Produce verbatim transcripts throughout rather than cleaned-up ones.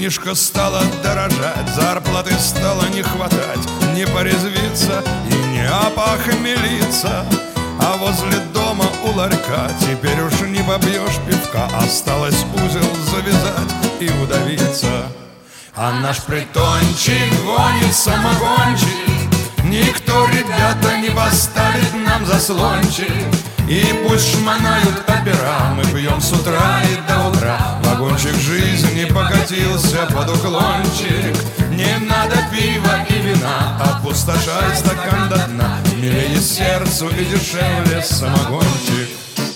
Винишко стало дорожать, зарплаты стало не хватать, не порезвиться и не опохмелиться. А возле дома у ларька теперь уж не побьешь пивка, осталось узел завязать и удавиться. А наш притончик гонит самогончик, никто, ребята, не поставит нам заслончик. И пусть шмонают опера, мы пьем с утра и до утра. Вагончик жизни покатился под уклончик. Не надо пива и вина, опустошай стакан до дна. Милее сердцу и дешевле самогончик.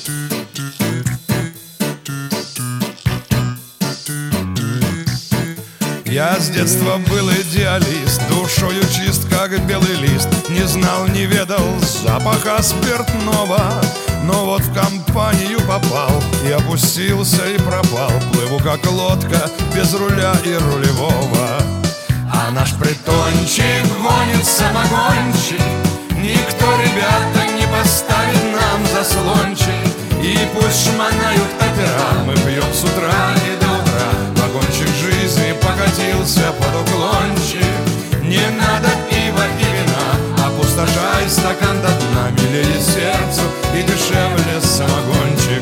Я с детства был идеалист, душою чист, как белый лист. Не знал, не ведал запаха спиртного, но вот в компанию попал и опустился и пропал. Плыву как лодка без руля и рулевого. А наш притончик гонит самогончик, никто, ребята, не поставит нам заслончик. И пусть шмонают опера, мы пьем с утра и до утра. Вагончик жизни покатился под уклончик. Не надо пива и вина, опустошай стакан до дна. Милее сердцу и дешевле самогончик.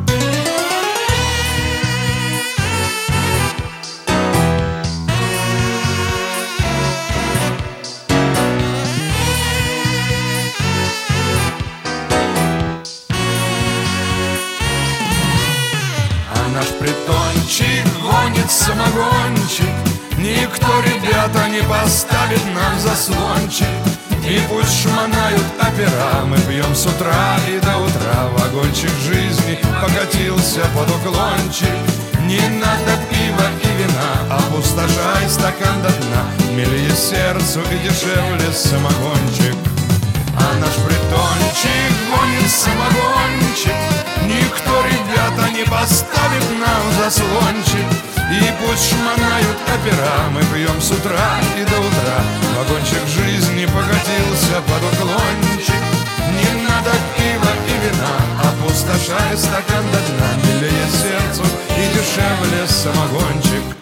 Наш притончик гонит самогончик, никто, ребята, не поставит нам заслончик. И пусть шмонают опера, мы пьем с утра и до утра. Вагончик жизни покатился под уклончик. Не надо пива и вина, опустошай стакан до дна. Милее сердцу и дешевле самогончик. А наш притончик гонит самогончик, никто, ребята, не поставит нам заслончик. И пусть шмонают опера, мы пьем с утра и до утра. Вагончик жизни покатился под уклончик. Не надо пива и вина, опустошай стакан до дна. Милее сердцу и дешевле самогончик.